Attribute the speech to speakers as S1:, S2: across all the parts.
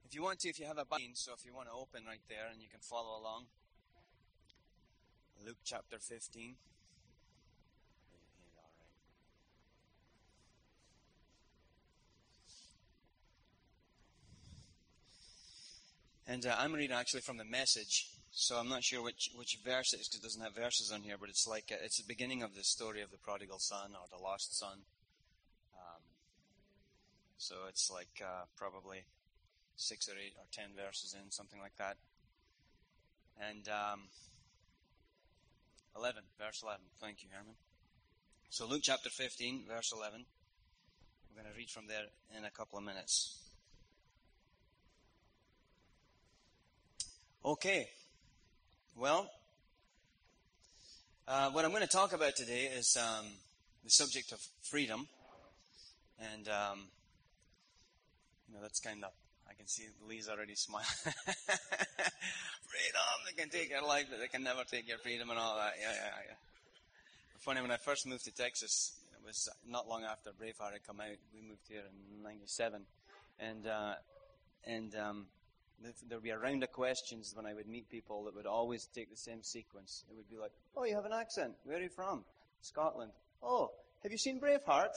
S1: If you want to, if you have a Bible, so if you want to open right there and you can follow along. Luke chapter 15. And I'm reading actually from the Message, so I'm not sure which verse it is because it doesn't have verses on here, but it's like it's the beginning of the story of the prodigal son or the lost son. So it's like probably 6 or 8 or 10 verses in, something like that. And 11, verse 11. Thank you, Herman. So Luke chapter 15, verse 11. We're going to read from there in a couple of minutes. Okay. Well, what I'm going to talk about today is the subject of freedom. And, that's kind of, I can see Lee's already smiling. Freedom, they can take your life, but they can never take your freedom and all that. Yeah. Funny, when I first moved to Texas, it was not long after Braveheart had come out. We moved here in 97. And there would be a round of questions when I would meet people that would always take the same sequence. It would be like, oh, you have an accent. Where are you from? Scotland. Oh, have you seen Braveheart?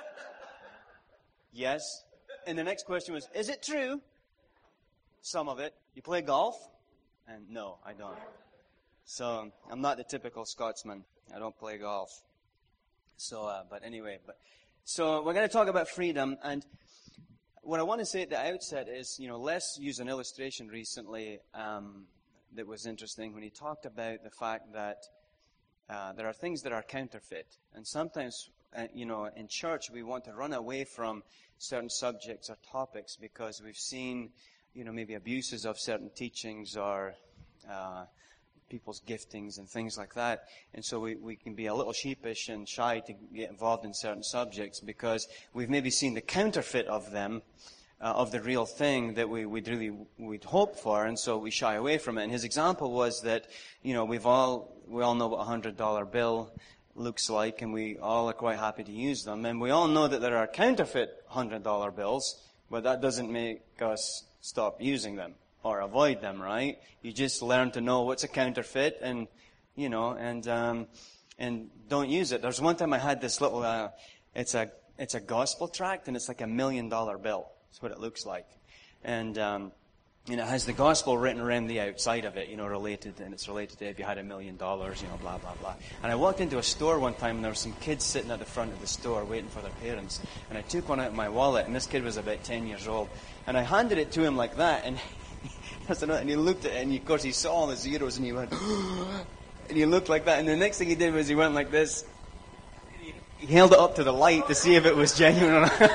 S1: Yes. And the next question was, is it true? Some of it. You play golf? And no, I don't. So I'm not the typical Scotsman. I don't play golf. So, so we're going to talk about freedom. And what I want to say at the outset is, Les used an illustration recently that was interesting when he talked about the fact that there are things that are counterfeit. And sometimes, in church we want to run away from certain subjects or topics because we've seen, maybe abuses of certain teachings or people's giftings and things like that. And so we can be a little sheepish and shy to get involved in certain subjects because we've maybe seen the counterfeit of them, of the real thing that we'd hope for, and so we shy away from it. And his example was that, we all know what a $100 bill looks like, and we all are quite happy to use them. And we all know that there are counterfeit $100 bills, but that doesn't make us stop using them or avoid them, right? You just learn to know what's a counterfeit and don't use it. There's one time I had this little, it's a gospel tract, and it's like $1 million bill. That's what it looks like. And it has the gospel written around the outside of it, related, and it's related to if you had $1 million, blah, blah, blah. And I walked into a store one time, and there were some kids sitting at the front of the store waiting for their parents. And I took one out of my wallet, and this kid was about 10 years old. And I handed it to him like that, and he looked at it, and of course he saw all the zeros, and he went, and he looked like that. And the next thing he did was he went like this. He held it up to the light to see if it was genuine or not.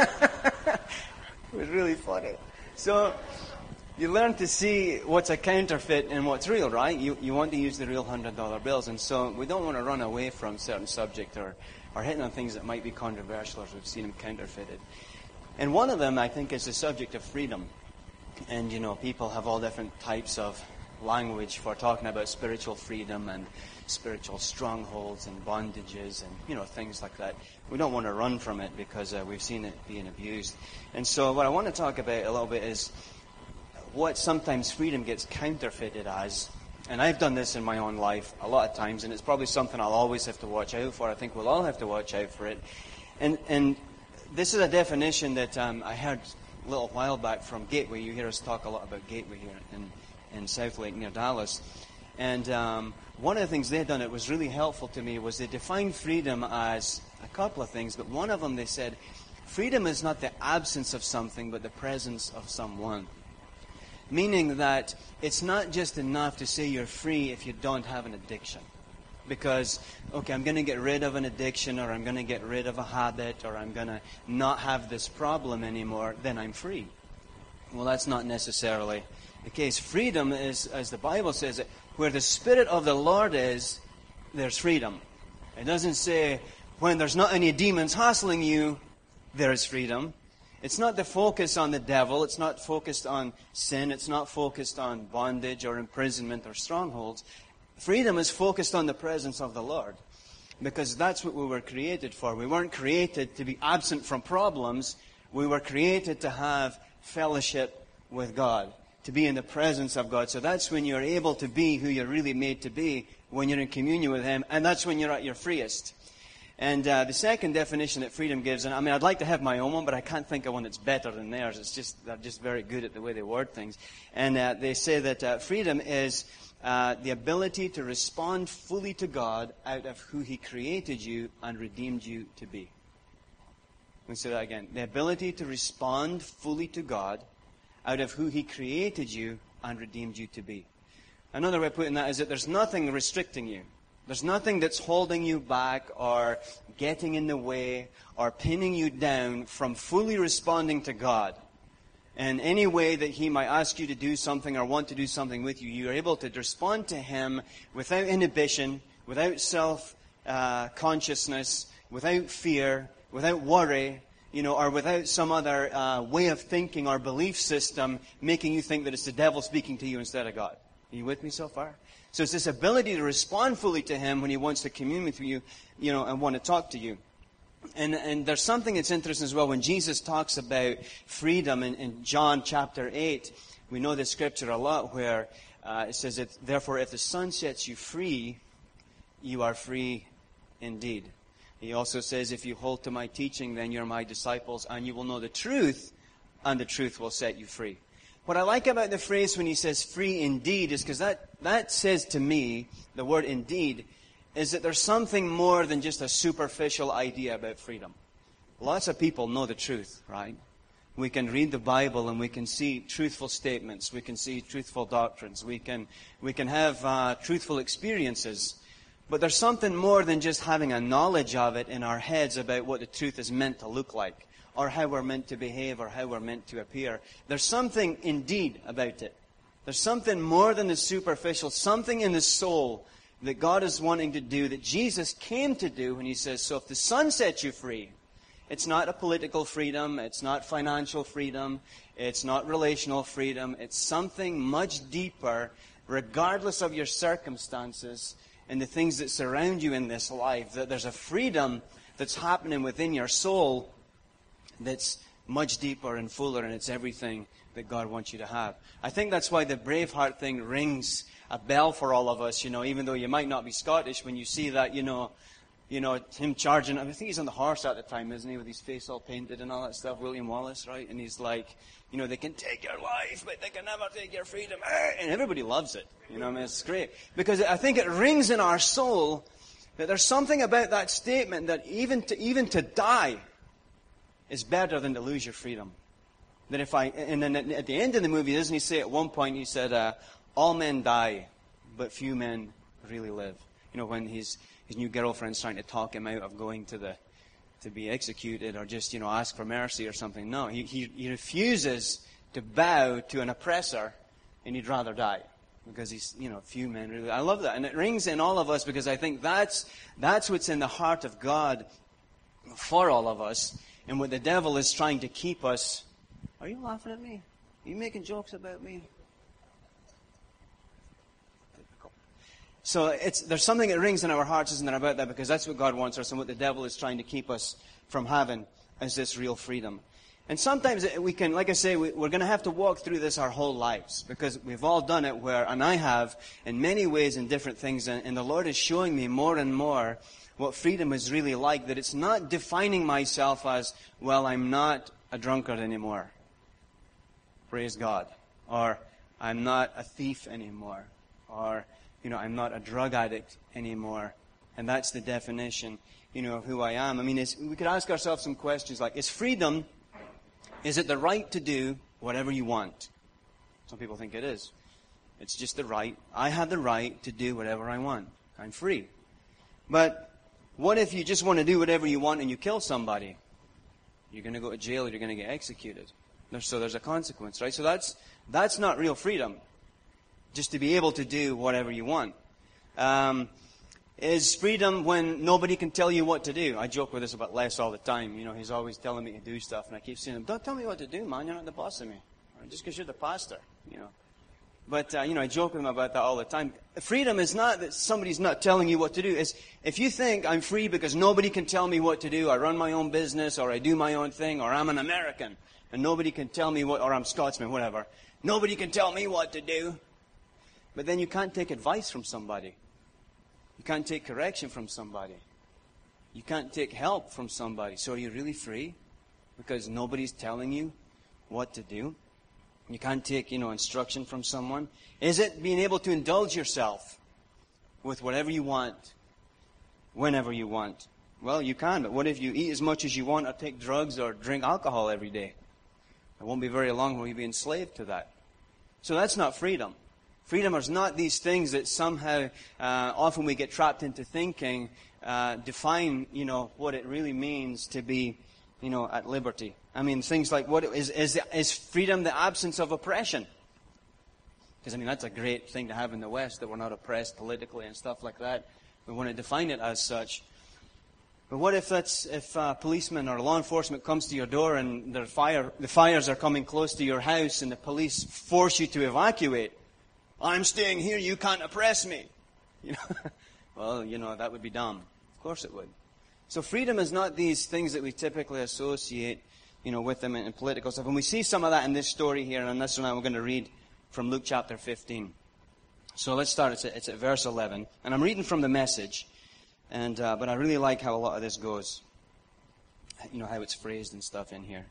S1: It was really funny. So you learn to see what's a counterfeit and what's real, right? You want to use the real $100 bills. And so we don't want to run away from certain subject or hitting on things that might be controversial as we've seen them counterfeited. And one of them, I think, is the subject of freedom. And, people have all different types of language for talking about spiritual freedom and spiritual strongholds and bondages and, things like that. We don't want to run from it because we've seen it being abused. And so what I want to talk about a little bit is what sometimes freedom gets counterfeited as. And I've done this in my own life a lot of times, and it's probably something I'll always have to watch out for. I think we'll all have to watch out for it. And this is a definition that I heard a little while back from Gateway. You hear us talk a lot about Gateway here in South Lake near Dallas. And one of the things they'd done that was really helpful to me was they defined freedom as a couple of things, but one of them they said, freedom is not the absence of something, but the presence of someone. Meaning that it's not just enough to say you're free if you don't have an addiction. Because, okay, I'm going to get rid of an addiction, or I'm going to get rid of a habit, or I'm going to not have this problem anymore, then I'm free. Well, that's not necessarily the case. Freedom is, as the Bible says it, where the Spirit of the Lord is, there's freedom. It doesn't say, when there's not any demons hassling you, there is freedom. It's not the focus on the devil. It's not focused on sin. It's not focused on bondage or imprisonment or strongholds. Freedom is focused on the presence of the Lord, because that's what we were created for. We weren't created to be absent from problems. We were created to have fellowship with God, to be in the presence of God. So that's when you're able to be who you're really made to be, when you're in communion with Him, and that's when you're at your freest. And the second definition that freedom gives, and I mean, I'd like to have my own one, but I can't think of one that's better than theirs. They're just very good at the way they word things. And they say that freedom is the ability to respond fully to God out of who He created you and redeemed you to be. Let me say that again. The ability to respond fully to God out of who He created you and redeemed you to be. Another way of putting that is that there's nothing restricting you. There's nothing that's holding you back or getting in the way or pinning you down from fully responding to God. And any way that He might ask you to do something or want to do something with you, you're able to respond to Him without inhibition, without self-consciousness, without fear, without worry, or without some other way of thinking or belief system making you think that it's the devil speaking to you instead of God. Are you with me so far? So it's this ability to respond fully to Him when He wants to commune with you, and want to talk to you. And there's something that's interesting as well. When Jesus talks about freedom in John chapter 8, we know the scripture a lot where it says, therefore, if the Son sets you free, you are free indeed. He also says, if you hold to my teaching, then you're my disciples, and you will know the truth, and the truth will set you free. What I like about the phrase when he says free indeed is because that says to me, the word indeed, is that there's something more than just a superficial idea about freedom. Lots of people know the truth, right? We can read the Bible and we can see truthful statements. We can see truthful doctrines. We can have truthful experiences. But there's something more than just having a knowledge of it in our heads about what the truth is meant to look like, or how we're meant to behave, or how we're meant to appear. There's something indeed about it. There's something more than the superficial, something in the soul that God is wanting to do, that Jesus came to do when He says, so if the Son sets you free, it's not a political freedom, it's not financial freedom, it's not relational freedom, it's something much deeper, regardless of your circumstances and the things that surround you in this life, that there's a freedom that's happening within your soul that's much deeper and fuller, and it's everything that God wants you to have. I think that's why the Braveheart thing rings a bell for all of us, even though you might not be Scottish, when you see that, him charging. I think he's on the horse at the time, isn't he, with his face all painted and all that stuff, William Wallace, right? And he's like, they can take your life, but they can never take your freedom. And everybody loves it. It's great. Because I think it rings in our soul that there's something about that statement that even to die is better than to lose your freedom. That and then at the end of the movie, doesn't he say at one point, he said, all men die, but few men really live. When his new girlfriend's trying to talk him out of going to be executed or just, ask for mercy or something. No, he refuses to bow to an oppressor, and he'd rather die. Because he's, few men really. I love that. And it rings in all of us because I think that's what's in the heart of God for all of us. And what the devil is trying to keep us. Are you laughing at me? Are you making jokes about me? So there's something that rings in our hearts, isn't there, about that? Because that's what God wants us, and what the devil is trying to keep us from having is this real freedom. And sometimes we can, like I say, we're going to have to walk through this our whole lives, because we've all done it and I have, in many ways, in different things, and the Lord is showing me more and more what freedom is really like, that it's not defining myself as, well, I'm not a drunkard anymore. Praise God. Or I'm not a thief anymore. Or, I'm not a drug addict anymore. And that's the definition, of who I am. I mean, we could ask ourselves some questions like, is it the right to do whatever you want? Some people think it is. It's just the right. I have the right to do whatever I want. I'm free. But what if you just want to do whatever you want and you kill somebody? You're going to go to jail or you're going to get executed. So there's a consequence, right? So that's not real freedom. Just to be able to do whatever you want. Is freedom when nobody can tell you what to do? I joke with this about Les all the time. He's always telling me to do stuff, and I keep saying to him, don't tell me what to do, man. You're not the boss of me. Just because you're the pastor, But, I joke with him about that all the time. Freedom is not that somebody's not telling you what to do. It's if you think I'm free because nobody can tell me what to do, I run my own business, or I do my own thing, or I'm an American, and nobody can tell me what, or I'm Scotsman, whatever. Nobody can tell me what to do. But then you can't take advice from somebody. You can't take correction from somebody. You can't take help from somebody. So are you really free? Because nobody's telling you what to do. You can't take, instruction from someone. Is it being able to indulge yourself with whatever you want, whenever you want? Well, you can, but what if you eat as much as you want or take drugs or drink alcohol every day? It won't be very long when you'll be enslaved to that. So that's not freedom. Freedom is not these things that somehow, often we get trapped into thinking, define, what it really means to be, at liberty. I mean, things like, is freedom the absence of oppression? Because, that's a great thing to have in the West, that we're not oppressed politically and stuff like that. We want to define it as such. But what if a policeman or law enforcement comes to your door and the fires are coming close to your house and the police force you to evacuate? I'm staying here, you can't oppress me. Well, that would be dumb. Of course it would. So freedom is not these things that we typically associate, with them in political stuff. And we see some of that in this story here, and this one we're going to read from Luke chapter 15. So let's start. It's at verse 11. And I'm reading from the Message, but I really like how a lot of this goes. How it's phrased and stuff in here.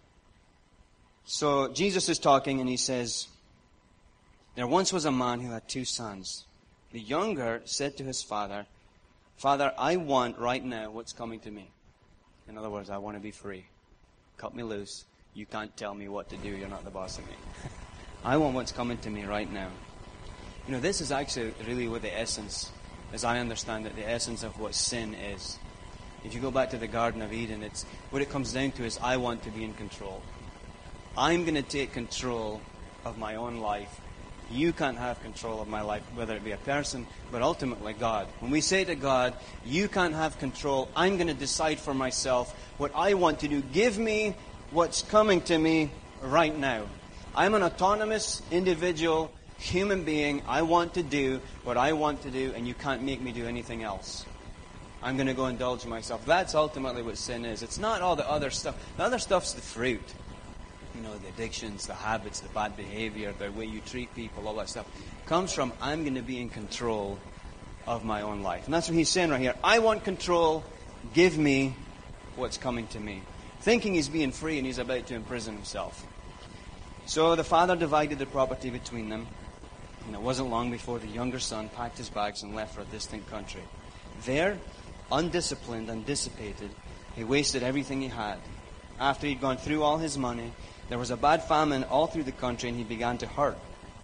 S1: So Jesus is talking, and he says, "There once was a man who had 2 sons. The younger said to his father, 'Father, I want right now what's coming to me.'" In other words, I want to be free. Cut me loose. You can't tell me what to do. You're not the boss of me. I want what's coming to me right now. This is actually really what the essence, as I understand it, the essence of what sin is. If you go back to the Garden of Eden, what it comes down to is I want to be in control. I'm going to take control of my own life. You can't have control of my life, whether it be a person, but ultimately God. When we say to God, you can't have control, I'm going to decide for myself what I want to do. Give me what's coming to me right now. I'm an autonomous individual, human being. I want to do what I want to do, and you can't make me do anything else. I'm going to go indulge myself. That's ultimately what sin is. It's not all the other stuff. The other stuff's the fruit. The addictions, the habits, the bad behavior, the way you treat people, all that stuff comes from I'm going to be in control of my own life. And that's what he's saying right here. I want control. Give me what's coming to me. Thinking he's being free and he's about to imprison himself. So the father divided the property between them. And it wasn't long before the younger son packed his bags and left for a distant country. There, undisciplined and dissipated, he wasted everything he had. After he'd gone through all his money, there was a bad famine all through the country, and he began to hurt.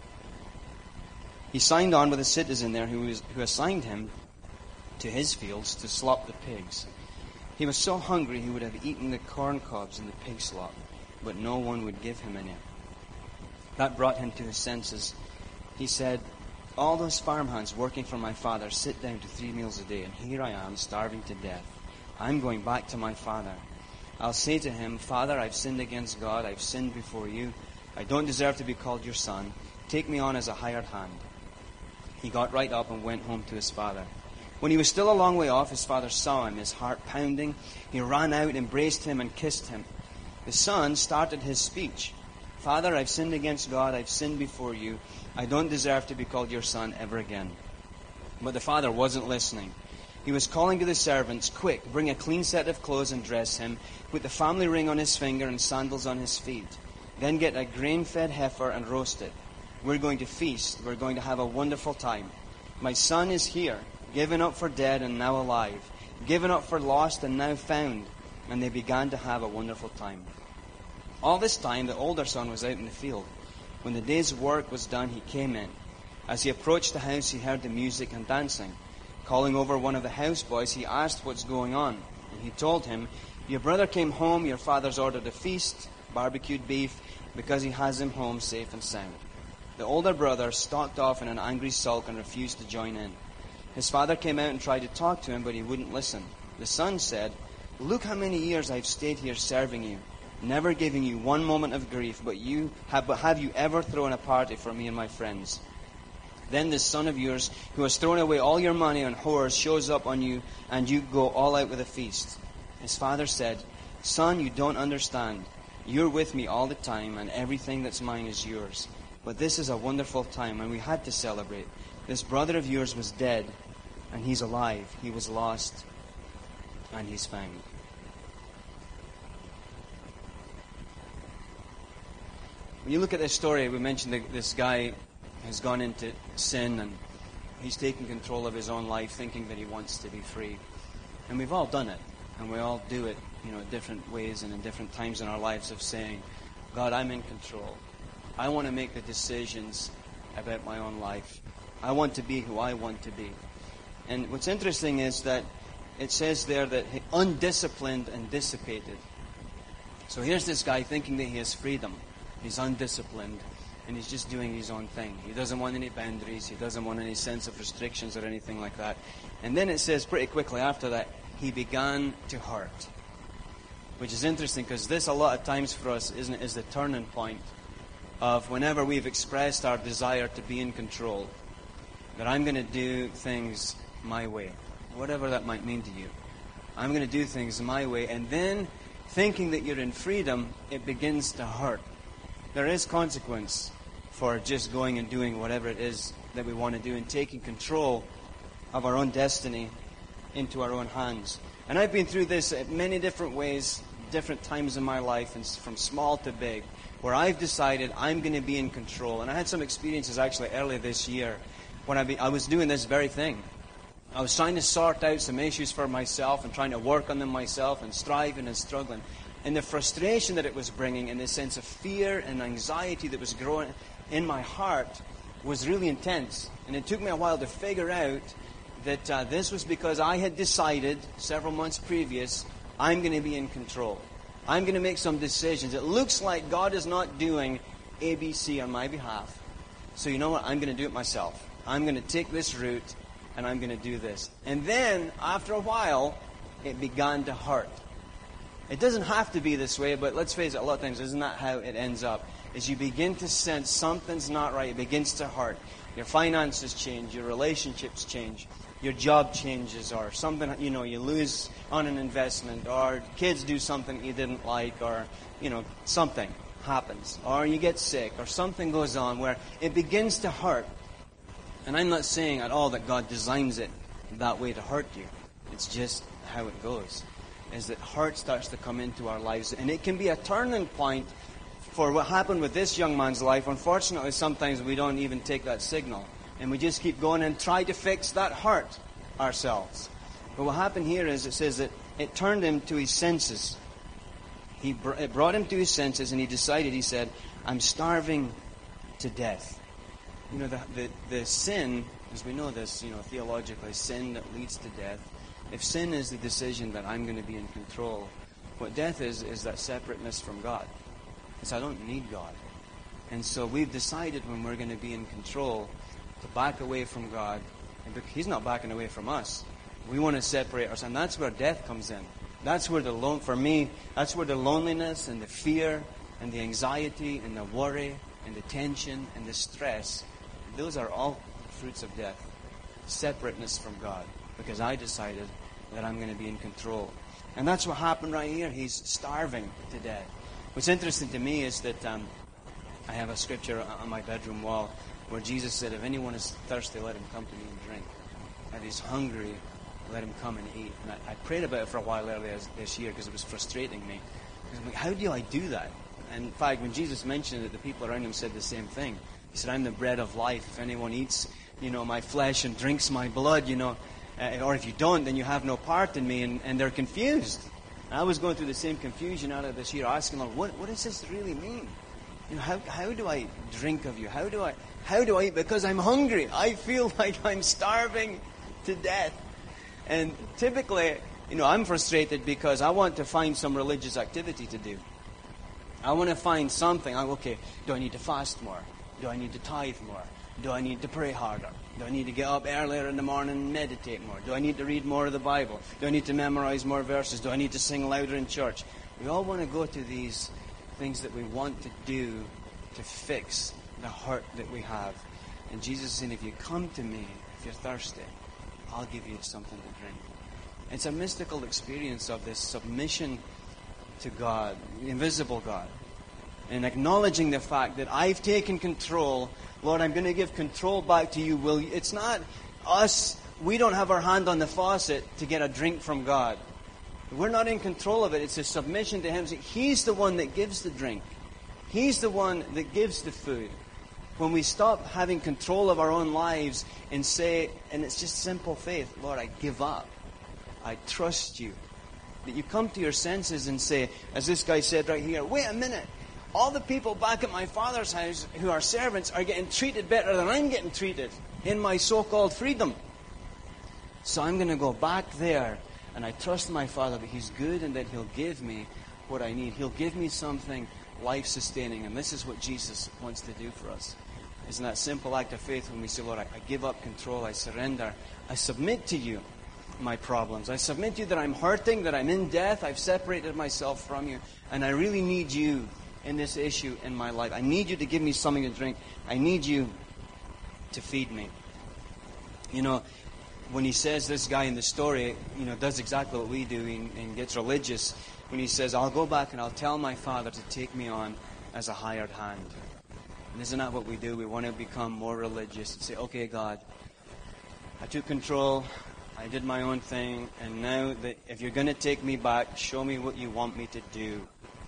S1: He signed on with a citizen there who assigned him to his fields to slop the pigs. He was so hungry he would have eaten the corn cobs and the pig slop, but no one would give him any. That brought him to his senses. He said, "All those farmhands working for my father sit down to 3 meals a day, and here I am starving to death. I'm going back to my father. I'll say to him, 'Father, I've sinned against God. I've sinned before you. I don't deserve to be called your son. Take me on as a hired hand.'" He got right up and went home to his father. When he was still a long way off, his father saw him, his heart pounding. He ran out, embraced him, and kissed him. The son started his speech. "Father, I've sinned against God. I've sinned before you. I don't deserve to be called your son ever again." But the father wasn't listening. He was calling to the servants, "Quick, bring a clean set of clothes and dress him. Put the family ring on his finger and sandals on his feet. Then get a grain-fed heifer and roast it. We're going to feast. We're going to have a wonderful time. My son is here, given up for dead and now alive, given up for lost and now found." And they began to have a wonderful time. All this time, the older son was out in the field. When the day's work was done, he came in. As he approached the house, he heard the music and dancing. Calling over one of the houseboys, he asked what's going on. And he told him, "Your brother came home, your father's ordered a feast, barbecued beef, because he has him home safe and sound." The older brother stalked off in an angry sulk and refused to join in. His father came out and tried to talk to him, but he wouldn't listen. The son said, "Look how many years I've stayed here serving you, never giving you one moment of grief, but have you ever thrown a party for me and my friends? Then this son of yours, who has thrown away all your money on whores, shows up on you, and you go all out with a feast." His father said, "Son, you don't understand. You're with me all the time, and everything that's mine is yours. But this is a wonderful time, and we had to celebrate. This brother of yours was dead, and he's alive. He was lost, and he's found. When you look at this story, we mentioned that this guy has gone into sin, and he's taking control of his own life, thinking that he wants to be free. And we've all done it, and we all do it, in different ways and in different times in our lives of saying, God, I'm in control. I want to make the decisions about my own life. I want to be who I want to be. And what's interesting is that it says there that he undisciplined and dissipated. So here's this guy thinking that he has freedom. He's undisciplined, and he's just doing his own thing. He doesn't want any boundaries. He doesn't want any sense of restrictions or anything like that. And then it says pretty quickly after that, he began to hurt. Which is interesting, because this a lot of times for us is the turning point of whenever we've expressed our desire to be in control, that I'm going to do things my way, whatever that might mean to you. I'm going to do things my way, and then thinking that you're in freedom, it begins to hurt. There is consequence for just going and doing whatever it is that we want to do and taking control of our own destiny into our own hands. And I've been through this in many different ways, different times in my life, and from small to big, where I've decided I'm going to be in control. And I had some experiences actually earlier this year when I was doing this very thing. I was trying to sort out some issues for myself and trying to work on them myself and striving and struggling. And the frustration that it was bringing and the sense of fear and anxiety that was growing in my heart was really intense. And it took me a while to figure out that this was because I had decided several months previous, I'm going to be in control. I'm going to make some decisions. It looks like God is not doing ABC on my behalf. So you know what? I'm going to do it myself. I'm going to take this route, and I'm going to do this. And then, after a while, it began to hurt. It doesn't have to be this way, but let's face it, a lot of times, isn't that how it ends up? Is you begin to sense something's not right. It begins to hurt. Your finances change. Your relationships change. Your job changes, or something, you lose on an investment, or kids do something you didn't like, or, something happens, or you get sick, or something goes on where it begins to hurt. And I'm not saying at all that God designs it that way to hurt you. It's just how it goes, is that hurt starts to come into our lives, and it can be a turning point for what happened with this young man's life. Unfortunately, sometimes we don't even take that signal. And we just keep going and try to fix that hurt ourselves. But what happened here is it says that it turned him to his senses. It brought him to his senses, and he said, I'm starving to death. The sin, as we know this, theologically, sin that leads to death. If sin is the decision that I'm going to be in control, what death is that separateness from God. It's I don't need God. And so we've decided when we're going to be in control to back away from God. And He's not backing away from us. We want to separate ourselves. And that's where death comes in. That's where for me, that's where the loneliness and the fear and the anxiety and the worry and the tension and the stress, those are all fruits of death. Separateness from God. Because I decided that I'm going to be in control. And that's what happened right here. He's starving to death. What's interesting to me is that I have a scripture on my bedroom wall where Jesus said, if anyone is thirsty, let him come to me and drink. If he's hungry, let him come and eat. And I prayed about it for a while earlier this year because it was frustrating me. Because I'm like, how do I do that? And in fact, when Jesus mentioned it, the people around him said the same thing. He said, I'm the bread of life. If anyone eats, my flesh and drinks my blood, or if you don't, then you have no part in me. And they're confused. And I was going through the same confusion out of this year, asking, Lord, what does this really mean? How do I drink of you? How do I eat? Because I'm hungry. I feel like I'm starving to death. And typically, I'm frustrated because I want to find some religious activity to do. I want to find something. Do I need to fast more? Do I need to tithe more? Do I need to pray harder? Do I need to get up earlier in the morning and meditate more? Do I need to read more of the Bible? Do I need to memorize more verses? Do I need to sing louder in church? We all want to go to these things that we want to do to fix the hurt that we have. And Jesus is saying, if you come to me, if you're thirsty, I'll give you something to drink. It's a mystical experience of this submission to God, the invisible God, and acknowledging the fact that I've taken control. Lord, I'm going to give control back to you. It's not us. We don't have our hand on the faucet to get a drink from God. We're not in control of it. It's a submission to Him. He's the one that gives the drink. He's the one that gives the food. When we stop having control of our own lives and say, and it's just simple faith, Lord, I give up. I trust you. That you come to your senses and say, as this guy said right here, wait a minute. All the people back at my father's house who are servants are getting treated better than I'm getting treated in my so-called freedom. So I'm going to go back there, and I trust my Father that He's good and that He'll give me what I need. He'll give me something life-sustaining, and this is what Jesus wants to do for us. Isn't that simple act of faith when we say, Lord, I give up control, I surrender, I submit to you my problems. I submit to you that I'm hurting, that I'm in death, I've separated myself from you, and I really need you in this issue in my life. I need you to give me something to drink. I need you to feed me. You know, when he says, this guy in the story, does exactly what we do and gets religious, when he says, I'll go back and I'll tell my Father to take me on as a hired hand. And isn't that what we do? We want to become more religious and say, okay, God, I took control, I did my own thing, and now that if you're going to take me back, show me what you want me to do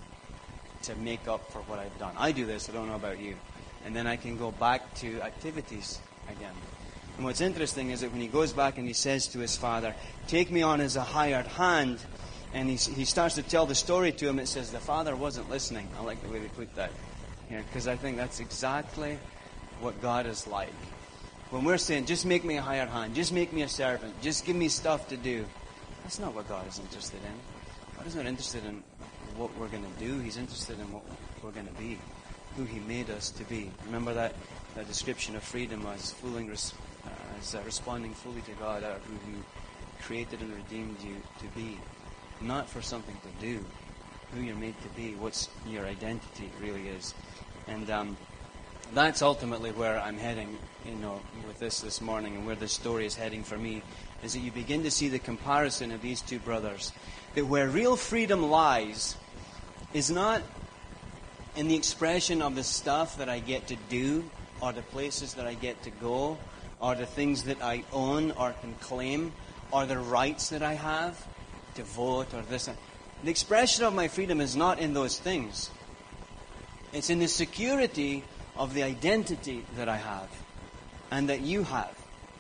S1: to make up for what I've done. I do this, I don't know about you. And then I can go back to activities again. And what's interesting is that when he goes back and he says to his father, take me on as a hired hand, and he starts to tell the story to him, it says the father wasn't listening. I like the way they put that here, because I think that's exactly what God is like. When we're saying, just make me a hired hand, just make me a servant, just give me stuff to do, that's not what God is interested in. God is not interested in what we're going to do. He's interested in what we're going to be, who He made us to be. Remember that description of freedom as responding fully to God, who He created and redeemed you to be. Not for something to do, who you're made to be, what's your identity really is. And that's ultimately where I'm heading, with this morning, and where this story is heading for me, is that you begin to see the comparison of these two brothers. That where real freedom lies is not in the expression of the stuff that I get to do, or the places that I get to go, or the things that I own or can claim, or the rights that I have to vote, or this. The expression of my freedom is not in those things. It's in the security of the identity that I have and that you have.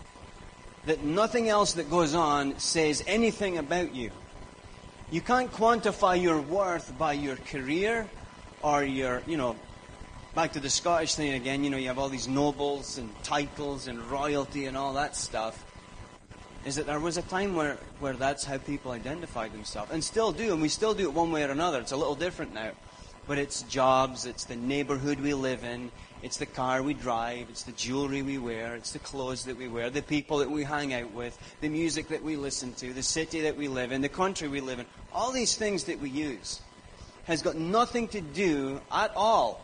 S1: That nothing else that goes on says anything about you. You can't quantify your worth by your career or your, back to the Scottish thing again, you have all these nobles and titles and royalty and all that stuff. Is that there was a time where that's how people identified themselves. And still do, and we still do it one way or another. It's a little different now. But it's jobs, it's the neighborhood we live in, it's the car we drive, it's the jewelry we wear, it's the clothes that we wear, the people that we hang out with, the music that we listen to, the city that we live in, the country we live in. All these things that we use has got nothing to do at all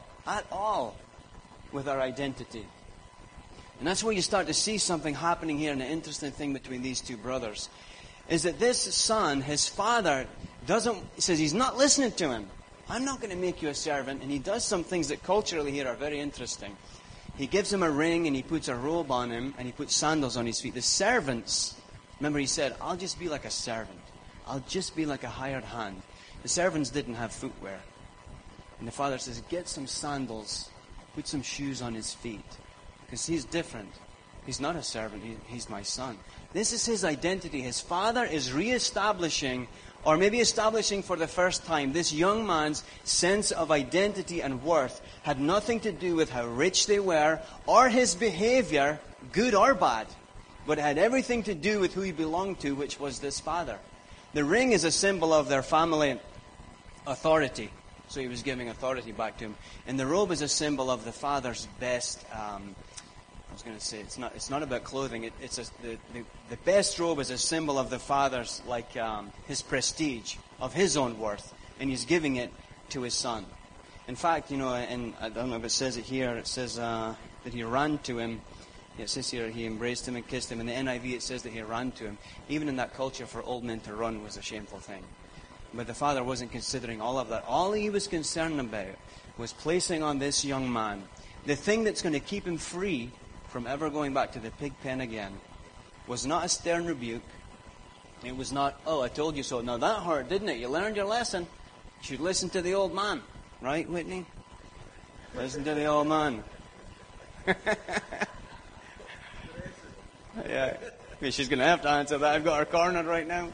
S1: with our identity. And that's where you start to see something happening here, and an interesting thing between these two brothers, is that this son, his father, says he's not listening to him. I'm not going to make you a servant. And he does some things that culturally here are very interesting. He gives him a ring, and he puts a robe on him, and he puts sandals on his feet. The servants, remember he said, I'll just be like a servant. I'll just be like a hired hand. The servants didn't have footwear. And the father says, get some sandals, put some shoes on his feet. Because he's different. He's not a servant. He's my son. This is his identity. His father is reestablishing, or maybe establishing for the first time, this young man's sense of identity and worth had nothing to do with how rich they were or his behavior, good or bad, but it had everything to do with who he belonged to, which was this father. The ring is a symbol of their family authority. So he was giving authority back to him. And the robe is a symbol of the father's best. I was going to say it's not about clothing. The best robe is a symbol of the father's, his prestige, of his own worth, and he's giving it to his son. In fact, and I don't know if it says it here. It says that he ran to him. It says here he embraced him and kissed him. In the NIV, it says that he ran to him. Even in that culture, for old men to run was a shameful thing. But the father wasn't considering all of that. All he was concerned about was placing on this young man the thing that's going to keep him free from ever going back to the pig pen again. Was not a stern rebuke. It was not, oh, I told you so. Now that hurt, didn't it? You learned your lesson. You should listen to the old man. Right, Whitney? Listen to the old man. Yeah. She's going to have to answer that. I've got her cornered right now.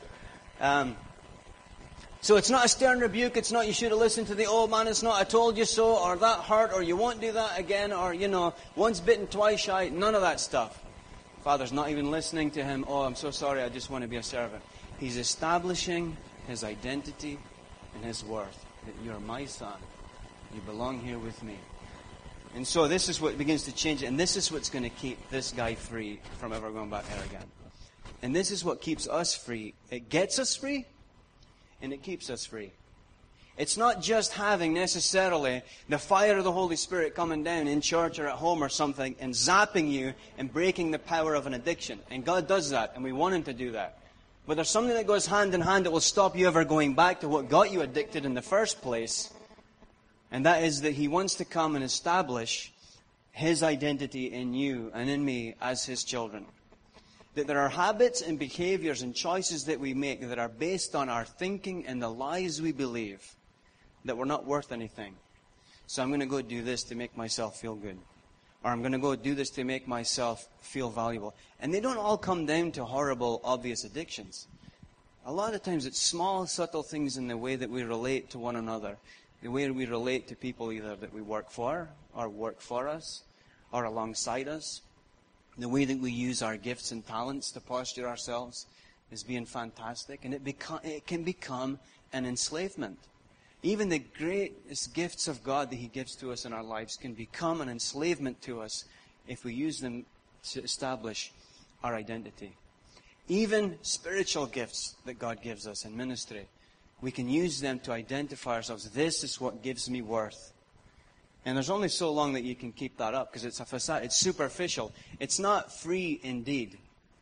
S1: So it's not a stern rebuke. It's not you should have listened to the old man. It's not I told you so, or that hurt, or you won't do that again, or, once bitten, twice shy. None of that stuff. Father's not even listening to him. Oh, I'm so sorry. I just want to be a servant. He's establishing his identity and his worth. That you're my son. You belong here with me. And so this is what begins to change it. And this is what's going to keep this guy free from ever going back there again. And this is what keeps us free. It gets us free, and it keeps us free. It's not just having necessarily the fire of the Holy Spirit coming down in church or at home or something and zapping you and breaking the power of an addiction. And God does that, and we want Him to do that. But there's something that goes hand in hand that will stop you ever going back to what got you addicted in the first place. And that is that He wants to come and establish His identity in you and in me as His children. That there are habits and behaviors and choices that we make that are based on our thinking and the lies we believe that we're not worth anything. So I'm going to go do this to make myself feel good. Or I'm going to go do this to make myself feel valuable. And they don't all come down to horrible, obvious addictions. A lot of times it's small, subtle things in the way that we relate to one another. The way we relate to people either that we work for, or work for us, or alongside us. The way that we use our gifts and talents to posture ourselves is being fantastic. And it can become an enslavement. Even the greatest gifts of God that He gives to us in our lives can become an enslavement to us if we use them to establish our identity. Even spiritual gifts that God gives us in ministry, we can use them to identify ourselves. This is what gives me worth. And there's only so long that you can keep that up because it's a facade. It's superficial. It's not free indeed.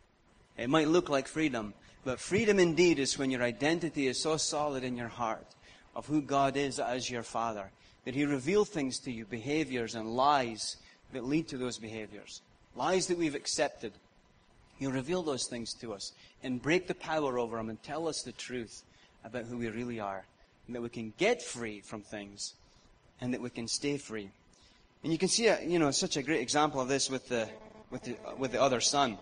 S1: It might look like freedom, but freedom indeed is when your identity is so solid in your heart of who God is as your Father, that He reveals things to you, behaviors and lies that lead to those behaviors, lies that we've accepted. He'll reveal those things to us and break the power over them and tell us the truth about who we really are, and that we can get free from things and that we can stay free. And you can see, such a great example of this with the other son.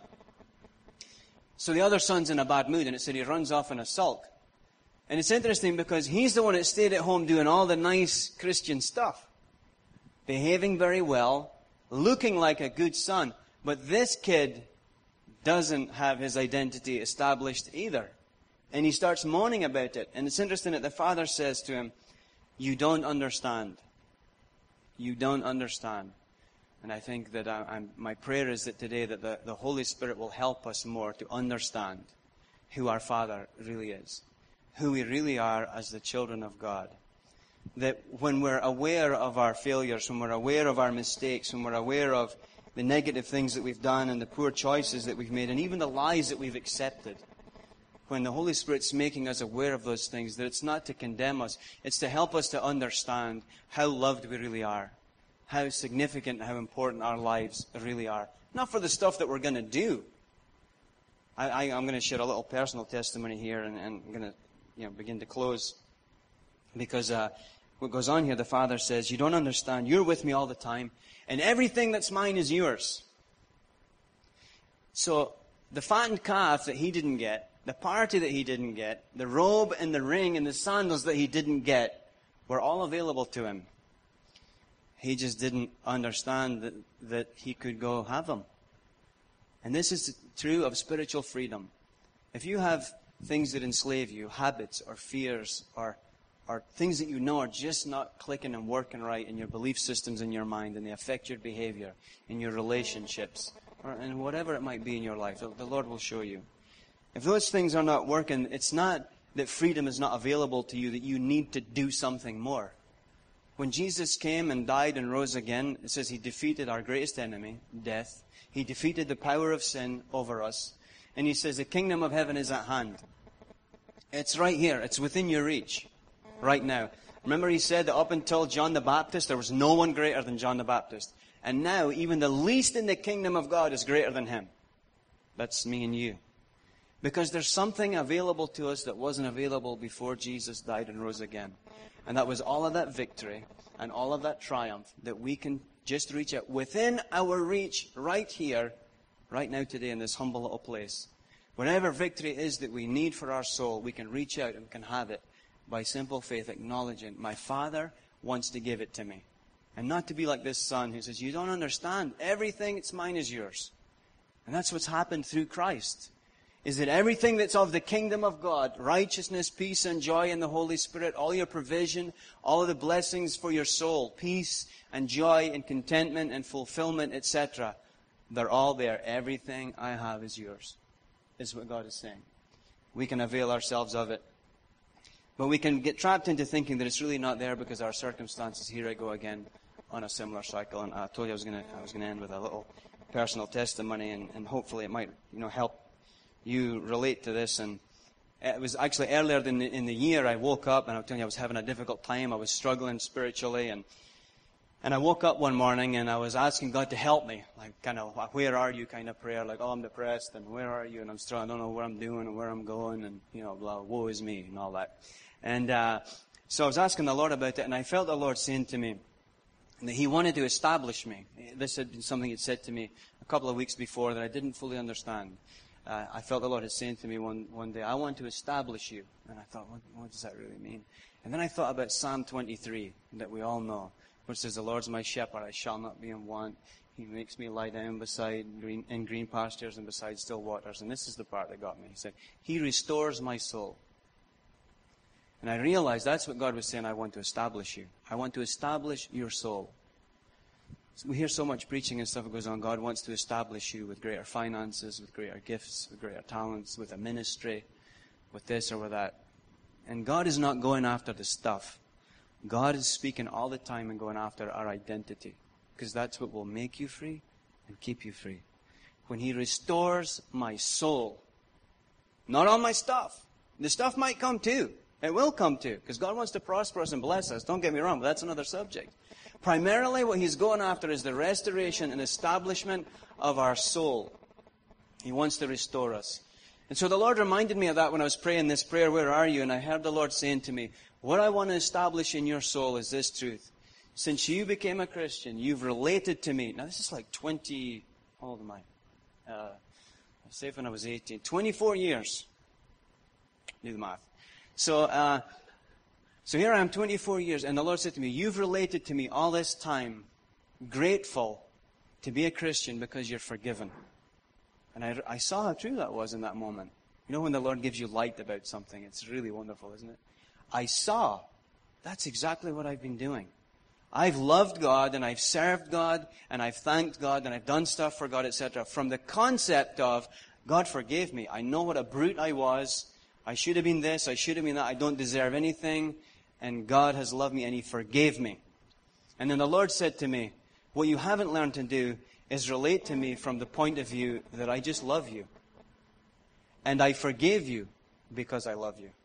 S1: So the other son's in a bad mood, and it said he runs off in a sulk. And it's interesting because he's the one that stayed at home doing all the nice Christian stuff. Behaving very well, looking like a good son. But this kid doesn't have his identity established either. And he starts moaning about it. And it's interesting that the father says to him, you don't understand. You don't understand. And I think that my prayer is that today that the Holy Spirit will help us more to understand who our Father really is. Who we really are as the children of God. That when we're aware of our failures, when we're aware of our mistakes, when we're aware of the negative things that we've done and the poor choices that we've made and even the lies that we've accepted, when the Holy Spirit's making us aware of those things, that it's not to condemn us, it's to help us to understand how loved we really are, how significant, how important our lives really are. Not for the stuff that we're going to do. I'm going to share a little personal testimony here, and I'm going to begin to close. Because what goes on here, the father says, you don't understand. You're with me all the time. And everything that's mine is yours. So the fattened calf that he didn't get, the party that he didn't get, the robe and the ring and the sandals that he didn't get were all available to him. He just didn't understand that he could go have them. And this is true of spiritual freedom. If you have things that enslave you, habits or fears or things that you know are just not clicking and working right in your belief systems in your mind, and they affect your behavior, in your relationships, and whatever it might be in your life, the Lord will show you. If those things are not working, it's not that freedom is not available to you, that you need to do something more. When Jesus came and died and rose again, it says He defeated our greatest enemy, death. He defeated the power of sin over us. And He says the kingdom of heaven is at hand. It's right here. It's within your reach right now. Remember he said that up until John the Baptist, there was no one greater than John the Baptist. And now, even the least in the kingdom of God is greater than him. That's me and you. Because there's something available to us that wasn't available before Jesus died and rose again. And that was all of that victory and all of that triumph that we can just reach out within our reach right here, right now today in this humble little place. Whatever victory is that we need for our soul, we can reach out and we can have it by simple faith, acknowledging my Father wants to give it to me. And not to be like this son who says, you don't understand. Everything that's mine is yours. And that's what's happened through Christ. Is that everything that's of the kingdom of God, righteousness, peace, and joy in the Holy Spirit, all your provision, all of the blessings for your soul, peace and joy and contentment and fulfillment, etc., they're all there. Everything I have is yours, is what God is saying. We can avail ourselves of it. But we can get trapped into thinking that it's really not there because our circumstances, here I go again, on a similar cycle. And I told you I was going to end with a little personal testimony, and hopefully it might, help you relate to this. And it was actually earlier in the year I woke up, and I'm telling you I was having a difficult time. I was struggling spiritually, and I woke up one morning and I was asking God to help me, like kind of where are you kind of prayer, like I'm depressed and where are you, and I'm struggling, I don't know what I'm doing and where I'm going, and blah, woe is me and all that. And so I was asking the Lord about it, and I felt the Lord saying to me that He wanted to establish me. This had been something He'd said to me a couple of weeks before that I didn't fully understand. I felt the Lord had saying to me one day, I want to establish you. And I thought, what does that really mean? And then I thought about Psalm 23 that we all know, which says, the Lord's my shepherd, I shall not be in want. He makes me lie down in green pastures and beside still waters. And this is the part that got me. He said, He restores my soul. And I realized that's what God was saying, I want to establish you. I want to establish your soul. So we hear so much preaching and stuff that goes on. God wants to establish you with greater finances, with greater gifts, with greater talents, with a ministry, with this or with that. And God is not going after the stuff. God is speaking all the time and going after our identity. Because that's what will make you free and keep you free. When He restores my soul, not all my stuff. The stuff might come too. It will come too, because God wants to prosper us and bless us. Don't get me wrong, but that's another subject. Primarily what He's going after is the restoration and establishment of our soul. He wants to restore us. And so the Lord reminded me of that when I was praying this prayer, where are you? And I heard the Lord saying to me, what I want to establish in your soul is this truth. Since you became a Christian, you've related to me. Now this is like how old am I? Say when I was 18. 24 years. Do the math. So here I am, 24 years, and the Lord said to me, you've related to me all this time, grateful to be a Christian because you're forgiven. And I saw how true that was in that moment. When the Lord gives you light about something, it's really wonderful, isn't it? I saw that's exactly what I've been doing. I've loved God, and I've served God, and I've thanked God, and I've done stuff for God, etc. From the concept of, God forgave me. I know what a brute I was. I should have been this, I should have been that, I don't deserve anything, and God has loved me and He forgave me. And then the Lord said to me, what you haven't learned to do is relate to me from the point of view that I just love you. And I forgave you because I love you.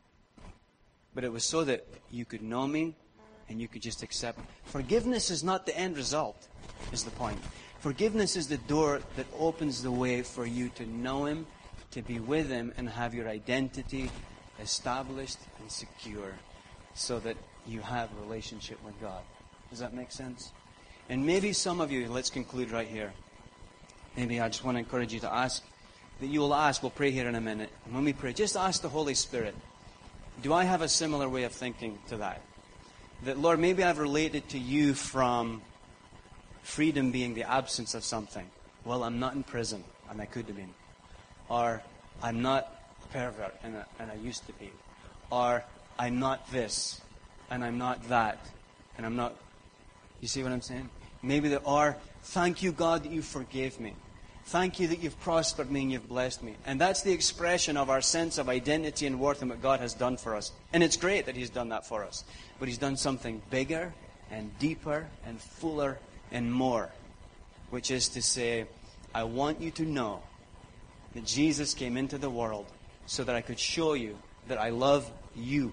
S1: But it was so that you could know me and you could just accept me. Forgiveness is not the end result, is the point. Forgiveness is the door that opens the way for you to know Him, to be with Him, and have your identity established and secure so that you have a relationship with God. Does that make sense? And maybe some of you, let's conclude right here. Maybe I just want to encourage you to ask, that you will ask, we'll pray here in a minute. And when we pray, just ask the Holy Spirit, do I have a similar way of thinking to that? That, Lord, maybe I've related to you from freedom being the absence of something. Well, I'm not in prison, and I could have been. Or, I'm not a pervert, and I used to be. Or, I'm not this, and I'm not that, and I'm not... You see what I'm saying? Maybe thank you, God, that you forgave me. Thank you that you've prospered me and you've blessed me. And that's the expression of our sense of identity and worth and what God has done for us. And it's great that He's done that for us. But He's done something bigger and deeper and fuller and more. Which is to say, I want you to know that Jesus came into the world so that I could show you that I love you.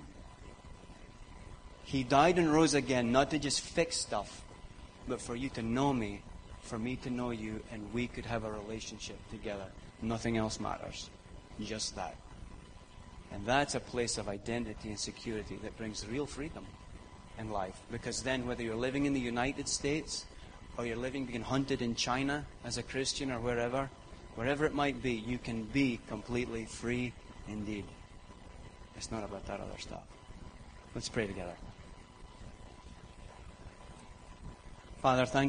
S1: He died and rose again, not to just fix stuff, but for you to know me, for me to know you, and we could have a relationship together. Nothing else matters. Just that. And that's a place of identity and security that brings real freedom in life. Because then, whether you're living in the United States or you're being hunted in China as a Christian or wherever it might be, you can be completely free indeed. It's not about that other stuff. Let's pray together. Father, thank